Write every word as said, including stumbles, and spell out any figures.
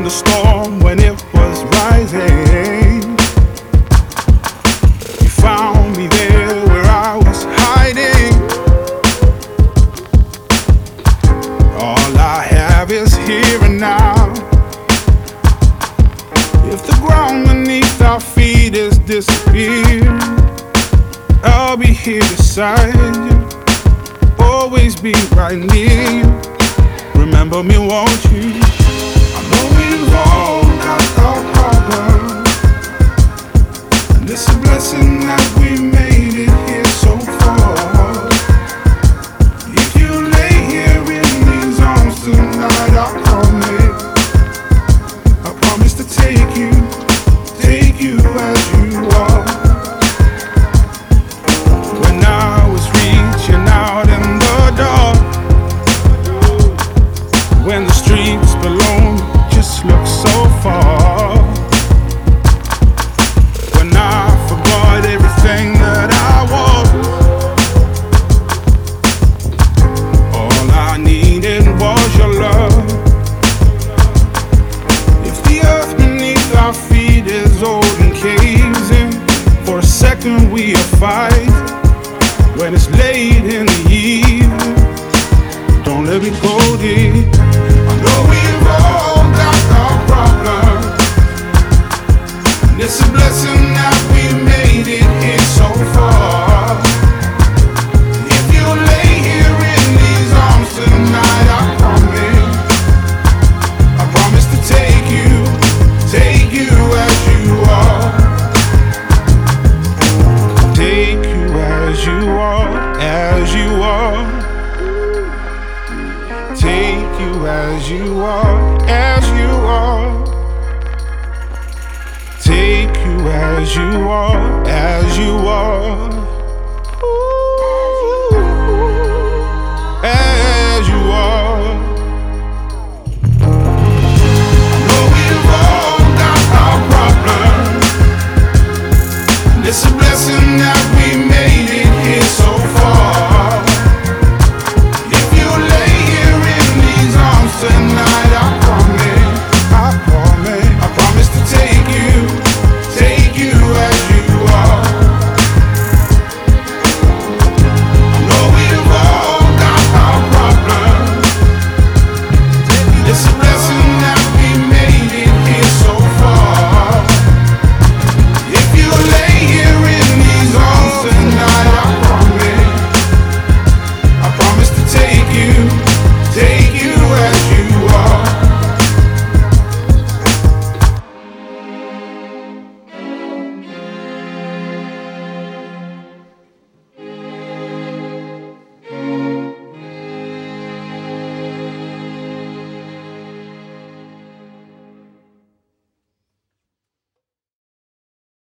in the storm when it was rising. You found me there where I was hiding. All I have is here and now. If the ground beneath our feet is disappeared, I'll be here beside you, always be right near you. Remember me, won't you? I know we've all got our problems, and it's a blessing that we made it here so far. If you lay here in these arms tonight, I promise, I promise to take you, take you as you are. When I was reaching out in the dark, when the streets below me just look so far, when I forgot everything that I was, all I needed was your love. If the earth beneath our feet is old and caves in, for a second we are fighting. When it's late in the evening, don't let me go.